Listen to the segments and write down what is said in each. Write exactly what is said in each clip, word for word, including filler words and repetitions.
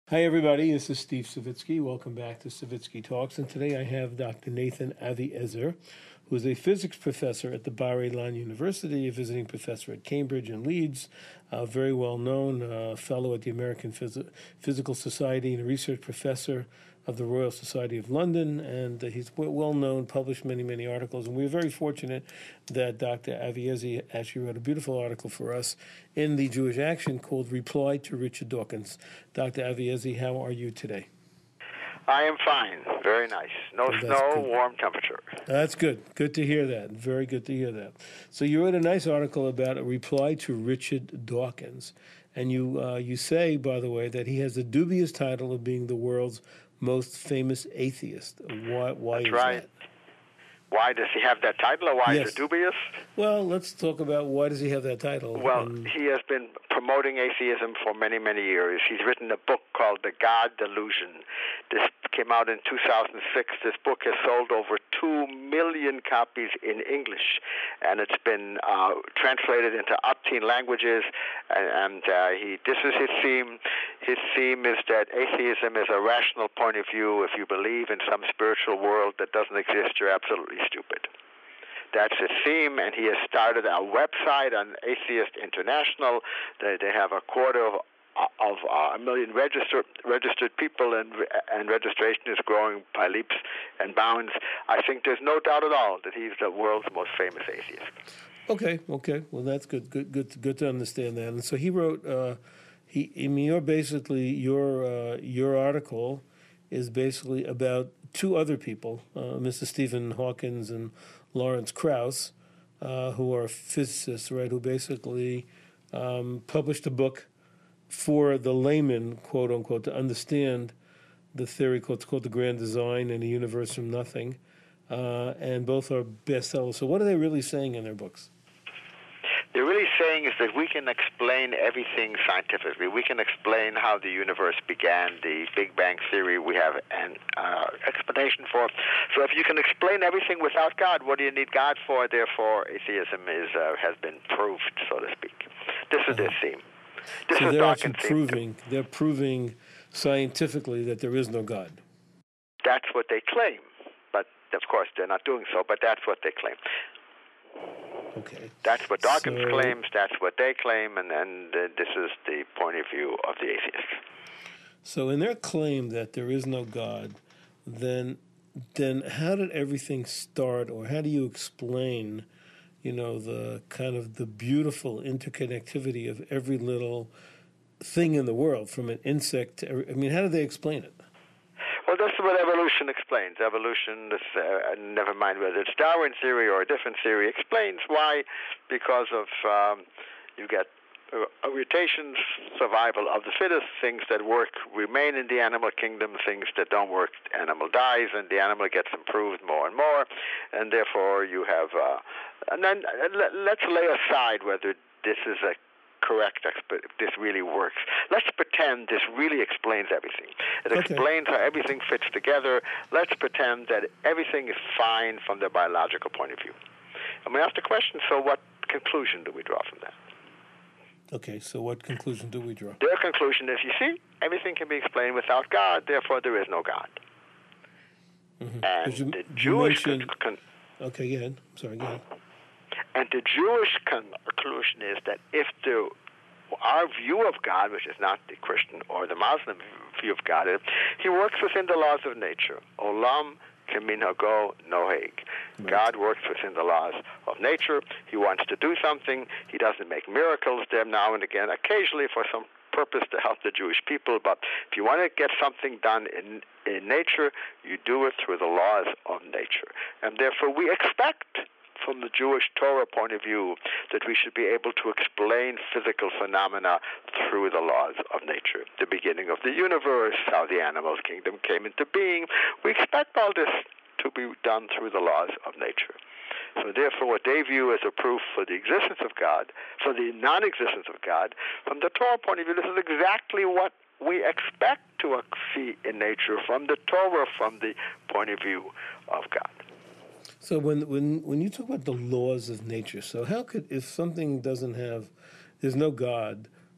Hi, everybody. This is Steve Savitsky. Welcome back to Savitsky Talks. And today I have Doctor Nathan Aviezer, who is a physics professor at the Bar-Ilan University, a visiting professor at Cambridge and Leeds, a very well-known uh, fellow at the American Phys- Physical Society and a research professor of the Royal Society of London, and uh, he's well-known, published many, many articles, and we're very fortunate that Doctor Aviezer actually wrote a beautiful article for us in the Jewish Action called Reply to Richard Dawkins. Doctor Aviezer, how are you today? I am fine. Very nice. No Oh, snow, good. warm temperature. That's good. Good to hear that. Very good to hear that. So you wrote a nice article about a reply to Richard Dawkins, and you uh, you say, by the way, that he has the dubious title of being the world's most famous atheist. Why? Why That's is right. that? Why does he have that title, or why Yes. is it dubious? Well, let's talk about why does he have that title. Well, and... he has been promoting atheism for many, many years. He's written a book called The God Delusion. This came out in two thousand six. This book has sold over two million copies in English, and it's been uh, translated into upteen languages. And, and uh, he, this is his theme. His theme is that atheism is a rational point of view. If you believe in some spiritual world that doesn't exist, you're absolutely stupid. That's his theme, and he has started a website on Atheist International. They, they have a quarter of of uh, a million registered registered people, and and registration is growing by leaps and bounds. I think there's no doubt at all that he's the world's most famous atheist. Okay, okay. Well, that's good. Good, good, good to understand that. And so he wrote. Uh, he, I mean, you're basically your uh, your article is basically about two other people, uh, Mister Stephen Hawkins and Lawrence Krauss, uh, who are physicists, right? Who basically um, published a book for the layman, quote unquote, to understand the theory called, it's called The Grand Design and a Universe from Nothing, uh, and both are bestsellers. So what are they really saying in their books? They're really saying is that we can explain everything scientifically. We can explain how the universe began, the Big Bang Theory we have an uh, explanation for. So if you can explain everything without God, what do you need God for? Therefore, atheism is uh, has been proved, so to speak. This is uh-huh. their theme. This so is they're Dawkins' actually proving, theme. they're proving scientifically that there is no God. That's what they claim. But, of course, they're not doing so, but that's what they claim. Okay. That's what Dawkins so, claims, that's what they claim, and, and uh, this is the point of view of the atheists. So in their claim that there is no God, then then how did everything start, or how do you explain, you know, the kind of the beautiful interconnectivity of every little thing in the world, from an insect to, I mean, how do they explain it? Well, that's what evolution explains. Evolution, is, uh, never mind whether it's Darwin theory or a different theory, explains why, because of um, you get uh, mutations, survival of the fittest, things that work remain in the animal kingdom, things that don't work, animal dies, and the animal gets improved more and more, and therefore you have, uh, and then uh, let, let's lay aside whether this is a correct, if this really works. Let's pretend this really explains everything. It okay. explains how everything fits together. Let's pretend that everything is fine from the biological point of view. And we ask the question, so what conclusion do we draw from that? Okay, so what conclusion do we draw? Their conclusion is, you see, everything can be explained without God, therefore there is no God. Mm-hmm. And you, the you Jewish mentioned... con- Okay, go ahead. Sorry, go ahead. And the Jewish conclusion is that if the, our view of God, which is not the Christian or the Muslim view of God, is he works within the laws of nature. Olam keminhago noheg. Right. God works within the laws of nature. He wants to do something. He doesn't make miracles there now and again, occasionally for some purpose to help the Jewish people. But if you want to get something done in, in nature, you do it through the laws of nature. And therefore we expect, from the Jewish Torah point of view, that we should be able to explain physical phenomena through the laws of nature. The beginning of the universe, how the animal kingdom came into being. We expect all this to be done through the laws of nature. So therefore, what they view as a proof for the existence of God, for the non-existence of God, from the Torah point of view, this is exactly what we expect to see in nature from the Torah, from the point of view of God. So when when when you talk about the laws of nature, so how could, if something doesn't have, there's no God,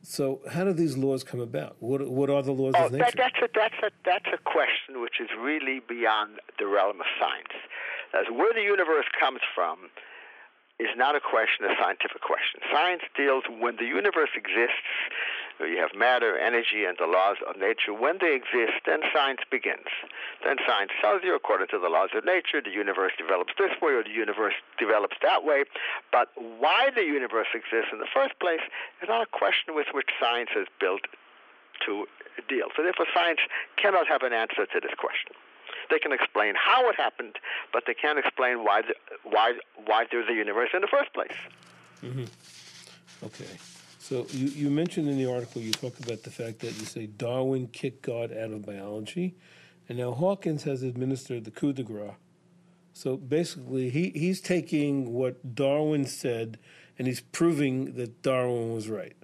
So how do these laws come about? What what are the laws oh, of nature? That, that's, a, that's, a, that's a question which is really beyond the realm of science. As where the universe comes from is not a question, a scientific question. Science deals when the universe exists, you have matter, energy, and the laws of nature. When they exist, then science begins. Then science tells you, according to the laws of nature, the universe develops this way or the universe develops that way. But why the universe exists in the first place is not a question with which science is built to deal. So therefore, science cannot have an answer to this question. They can explain how it happened, but they can't explain why the, why why there's a universe in the first place. Mm-hmm. Okay. So you, you mentioned in the article, you talk about the fact that you say Darwin kicked God out of biology, and now Hawkins has administered the coup de grace. So basically, he, he's taking what Darwin said, and he's proving that Darwin was right.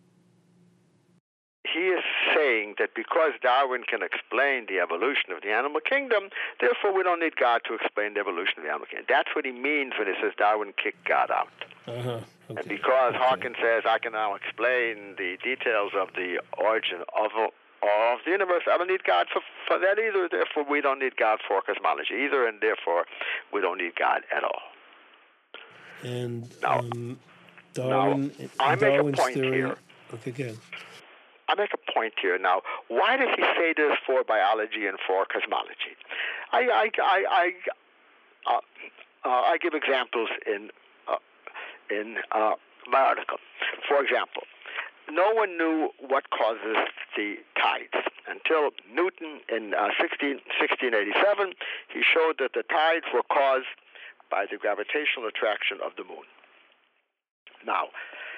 He is saying that because Darwin can explain the evolution of the animal kingdom, therefore we don't need God to explain the evolution of the animal kingdom. That's what he means when he says Darwin kicked God out. Uh-huh. Okay. And because okay. Hawkins says, I can now explain the details of the origin of, of the universe, I don't need God for, for that either. Therefore, we don't need God for cosmology either, and therefore, we don't need God at all. And now, um, Darwin, now, I make Darwin's a point theory, here. Okay, good. I make a point here. Now, why does he say this for biology and for cosmology? I, I, I, I, uh, uh, I give examples in uh, in uh, my article. For example, no one knew what causes the tides until Newton in uh, sixteen, sixteen eighty-seven. He showed that the tides were caused by the gravitational attraction of the moon. Now,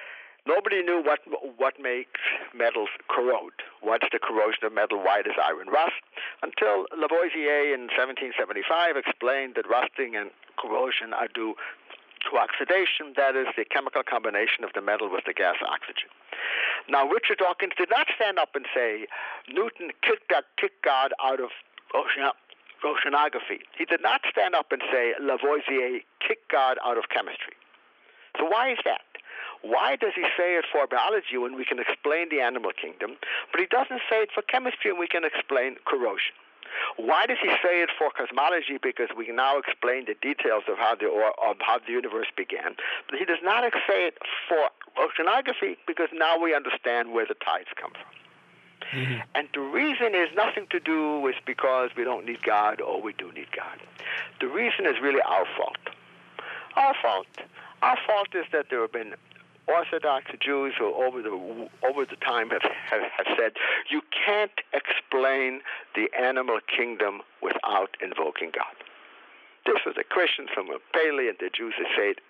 nobody knew what what makes metals corrode. What's the corrosion of metal? Why does iron rust? Until Lavoisier in seventeen seventy-five explained that rusting and corrosion are due to oxidation, that is, the chemical combination of the metal with the gas oxygen. Now, Richard Dawkins did not stand up and say Newton kicked, kicked God out of ocean, oceanography. He did not stand up and say Lavoisier kicked God out of chemistry. So why is that? Why does he say it for biology when we can explain the animal kingdom, but he doesn't say it for chemistry and we can explain corrosion? Why does he say it for cosmology? Because we can now explain the details of how the or, of how the universe began. But he does not say it for oceanography because now we understand where the tides come from. Mm-hmm. And the reason is nothing to do with because we don't need God or we do need God. The reason is really our fault. Our fault. Our fault is that there have been Orthodox Jews who over the over the time have, have, have said you can't explain the animal kingdom without invoking God. This was the Christians from Paley and the Jews who say it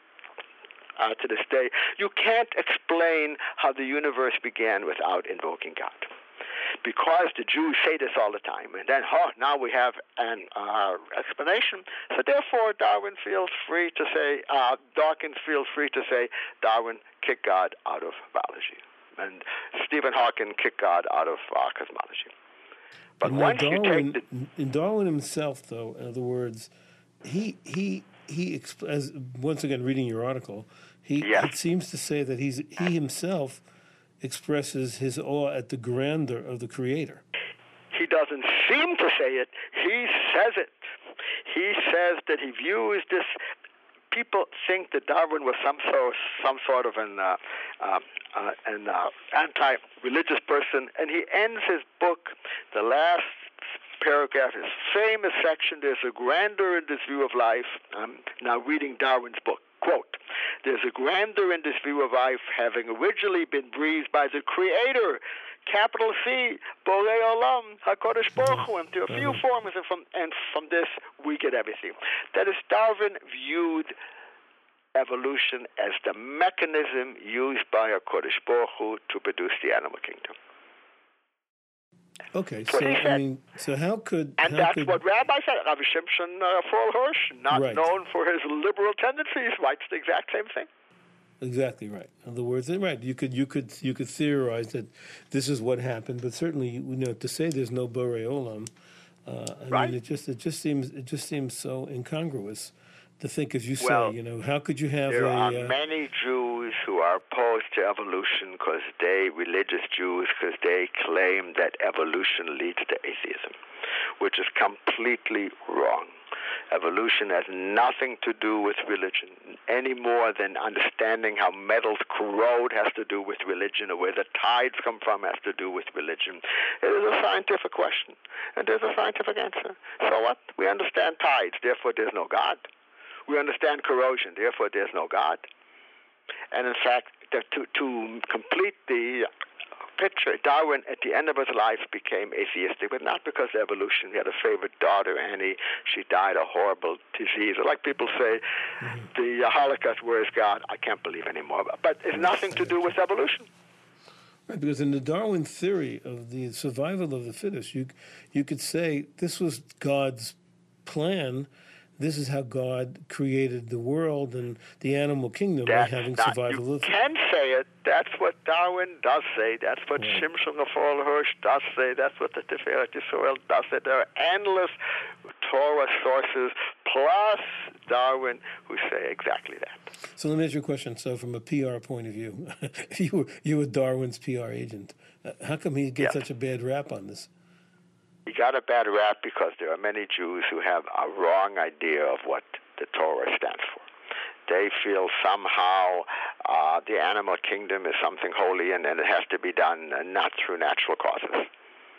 uh, to this day. You can't explain how the universe began without invoking God. Because the Jews say this all the time. And then, oh, now we have an uh, explanation. So therefore, Darwin feels free to say, uh, Dawkins feels free to say, Darwin kicked God out of biology. And Stephen Hawking kicked God out of uh, cosmology. But now once Darwin, you take the... in Darwin himself, though, in other words, he, he, he exp- as once again, reading your article, he yes. it seems to say that he's he himself expresses his awe at the grandeur of the Creator. He doesn't seem to say it. He says it. He says that he views this. People think that Darwin was some sort, some sort of an, uh, uh, uh, an uh, anti-religious person, and he ends his book, the last paragraph, his famous section, there's a grandeur in this view of life. I'm now reading Darwin's book. Quote, there's a grandeur in this view of life having originally been breathed by the Creator, capital C, Borei Olam, HaKadosh Baruch Hu, and there are a few forms, and from, and from this we get everything. That is, Darwin viewed evolution as the mechanism used by HaKadosh Baruch Hu to produce the animal kingdom. Okay, so I mean, so how could and how that's could, what Rabbi said. Rabbi Shimshon uh, Hirsch, not right. known for his liberal tendencies, writes the exact same thing. Exactly right. In other words, right. You could you could you could theorize that this is what happened, but certainly you know to say there's no Borei Olam, uh, I right. mean it just it just seems it just seems so incongruous. to think, as you say, well, you know, how could you have there a... are uh, many Jews who are opposed to evolution because they, religious Jews, because they claim that evolution leads to atheism, which is completely wrong. Evolution has nothing to do with religion, any more than understanding how metals corrode has to do with religion, or where the tides come from has to do with religion. It is a scientific question, and there's a scientific answer. So what? We understand tides, therefore there's no God. We understand corrosion, therefore there's no God. And in fact, to, to complete the picture, Darwin, at the end of his life, became atheistic, but not because of evolution. He had a favorite daughter, Annie. She died a horrible disease. Like people say, mm-hmm. the Holocaust, where is God? I can't believe anymore. But it's nothing to do with evolution. Right, because in the Darwin theory of the survival of the fittest, you you could say this was God's plan. This is how God created the world and the animal kingdom That's by having not, survival. You can say it. That's what Darwin does say. That's what Right. Shimshon Raphael Hirsch does say. That's what the Tiferet Yisrael does say. There are endless Torah sources, plus Darwin, who say exactly that. So let me ask you a question. So from a P R point of view, you were you were Darwin's P R agent. Uh, how come he gets yes. such a bad rap on this? He got a bad rap because there are many Jews who have a wrong idea of what the Torah stands for. They feel somehow uh, the animal kingdom is something holy and, and it has to be done uh, not through natural causes.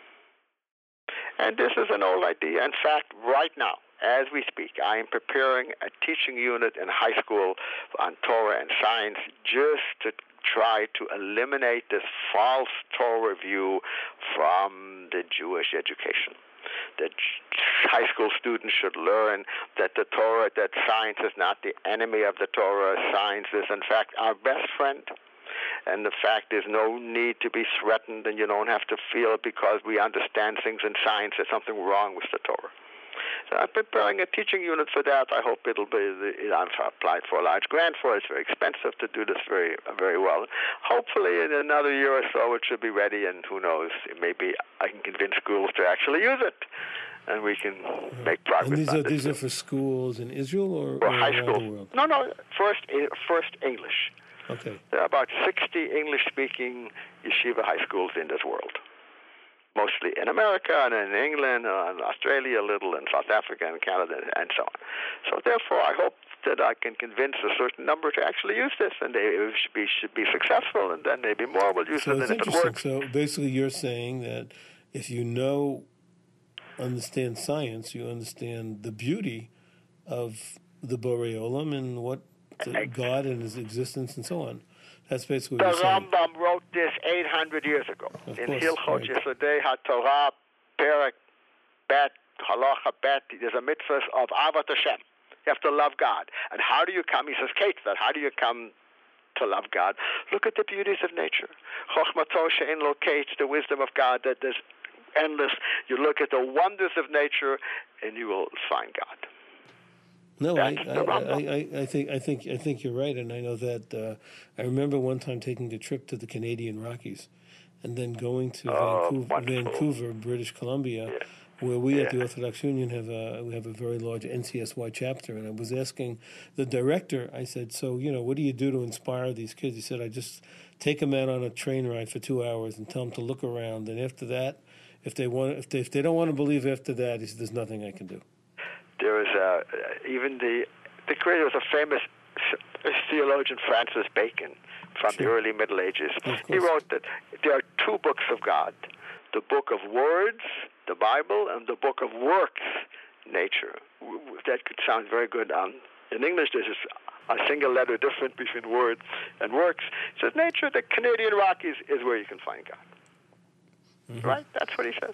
And this is an old idea. In fact, right now, as we speak, I am preparing a teaching unit in high school on Torah and science just to try to eliminate this false Torah view from the Jewish education. That high school students should learn that the Torah, that science is not the enemy of the Torah. Science is, in fact, our best friend. And the fact there's no need to be threatened, and you don't have to feel because we understand things in science there's something wrong with the Torah. So I'm preparing a teaching unit for that. I hope it'll be, I've applied for a large grant for it. It's very expensive to do this very very well. Hopefully in another year or so it should be ready, and who knows, maybe I can convince schools to actually use it, and we can make progress. And these on are this these too. are for schools in Israel or, or or high around school. the world? No, no, first, first English. Okay. There are about sixty English-speaking yeshiva high schools in this world. Mostly in America and in England and Australia a little, and South Africa and Canada and so on. So therefore, I hope that I can convince a certain number to actually use this, and they should be, should be successful, and then maybe more will use so it, it's and if it interesting. works. So basically you're saying that if you know, understand science, you understand the beauty of the Borei Olam and what the God and his existence and so on. That's basically what The you're saying. Rambam wrote this eight hundred years ago. Of in course, Hilchot right. Yesodei HaTorah, Perek Bet, Halacha Bet, there's a mitzvah of Avat Hashem. You have to love God. And how do you come? He says, Kate, that how do you come to love God? Look at the beauties of nature. Chochmato she'en lo kate, the wisdom of God that is endless. You look at the wonders of nature, and you will find God. No, I, That's I, the I, Rambam. I, I think I think I think you're right, and I know that. Uh, I remember one time taking a trip to the Canadian Rockies, and then going to Oh, Vancouver, wonderful. Vancouver, British Columbia, Yeah. where we at the Yeah. Orthodox Union have a we have a very large N C S Y chapter. And I was asking the director. I said, "So you know, what do you do to inspire these kids?" He said, "I just take them out on a train ride for two hours and tell them to look around, and after that, if they want, if they if they don't want to believe after that, he said, there's nothing I can do." There is uh, even the the creator was a famous theologian, Francis Bacon, from Sure. the early Middle Ages. Of He course. wrote that there are two books of God: the book of words, the Bible, and the book of works, nature. W- w- That could sound very good. Um, in English, there's just a single letter difference between words and works. He says, nature, the Canadian Rockies is where you can find God. Mm-hmm. Right? That's what he says.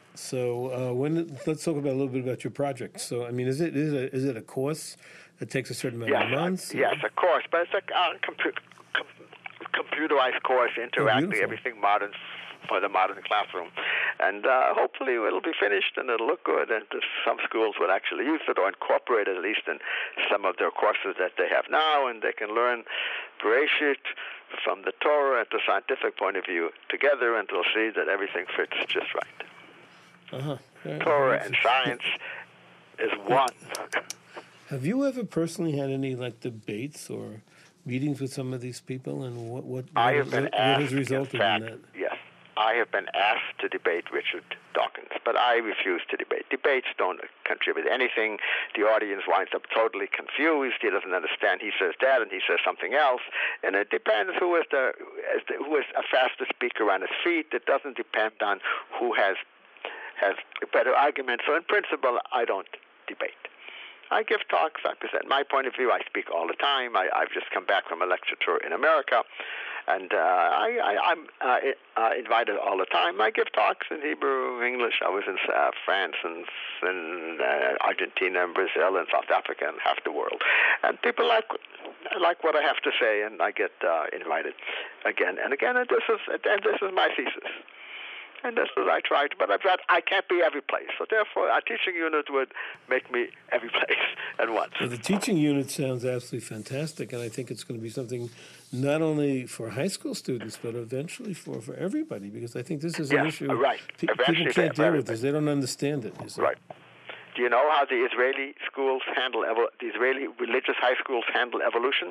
So uh, when let's talk about a little bit about your project. So I mean, is it is it is it a course that takes a certain amount Yes, of months? uh, yes, of course, but it's a uh, compu- com- computerized course, interactive, beautiful. everything modern for the modern classroom, and uh, hopefully it'll be finished and it'll look good, and some schools will actually use it or incorporate it at least in some of their courses that they have now, and they can learn Bereshit from the Torah and the scientific point of view together, and they'll see that everything fits just right. Uh-huh. Very- Torah very and interesting. science is one. Have you ever personally had any like debates or meetings with some of these people, and what what, I what, have been what, what has asked, resulted in fact, in that? yes, I have been asked to debate Richard Dawkins, but I refuse to debate. Debates don't contribute anything. The audience winds up totally confused. He doesn't understand. He says that, and he says something else, and it depends who is the, is the who is a faster speaker on his feet. It doesn't depend on who has has a better argument. So in principle, I don't debate. I give talks. I present my point of view. I speak all the time. I, I've just come back from a lecture tour in America, and uh, I, I, I'm uh, uh, invited all the time. I give talks in Hebrew, English. I was in uh, France and in uh, Argentina and Brazil and South Africa and half the world, and people like like what I have to say, and I get uh, invited again and again. And this is and this is my thesis. And this is I tried, but I've got, I can't be every place. So therefore, a teaching unit would make me every place at once. Well, the teaching unit sounds absolutely fantastic, and I think it's going to be something not only for high school students, but eventually for, for everybody, because I think this is an yes, issue right. Pe- people can't deal with this. They don't understand it. You see. Right. Do you know how the Israeli schools handle, evo- the Israeli religious high schools handle evolution?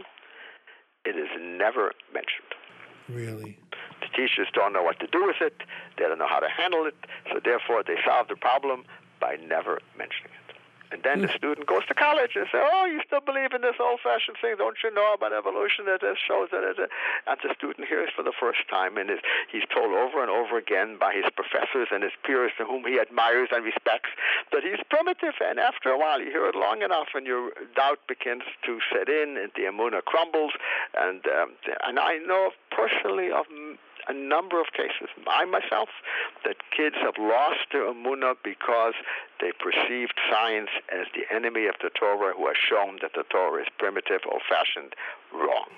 It is never mentioned. Really? The teachers don't know what to do with it. They don't know how to handle it. So therefore, they solve the problem by never mentioning it. And then the student goes to college and says, oh, you still believe in this old-fashioned thing? Don't you know about evolution? That it shows that it, and the student hears for the first time, and is, he's told over and over again by his professors and his peers to whom he admires and respects that he's primitive. And after a while, you hear it long enough, and your doubt begins to set in, and the emunah crumbles. And, um, and I know personally of a number of cases, I myself, that kids have lost their emunah because they perceived science as the enemy of the Torah, who has shown that the Torah is primitive, old-fashioned, wrong.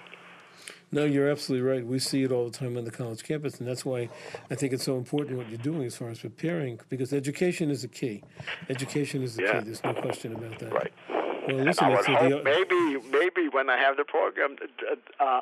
No, you're absolutely right. We see it all the time on the college campus, and that's why I think it's so important what you're doing as far as preparing, because education is the key. Education is the yeah. key. There's no question about that. Right. Well, listen, and I would hope the, maybe, maybe when I have the program, uh,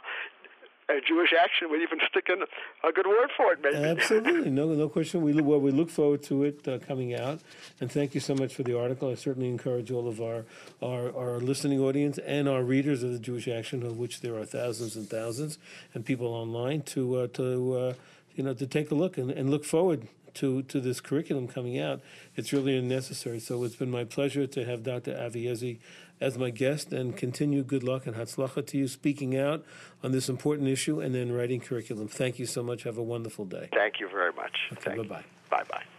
a Jewish Action would even stick in a good word for it, maybe. Absolutely. No no question. We, well, we look forward to it uh, coming out. And thank you so much for the article. I certainly encourage all of our, our, our listening audience and our readers of the Jewish Action, of which there are thousands and thousands, and people online, to, uh, to uh, you know, to take a look and, and look forward to, to this curriculum coming out. It's really necessary. So it's been my pleasure to have Doctor Avi Ezzi as my guest, and continue good luck and hatzlacha to you speaking out on this important issue and then writing curriculum. Thank you so much. Have a wonderful day. Thank you very much. Okay, bye-bye. Bye-bye.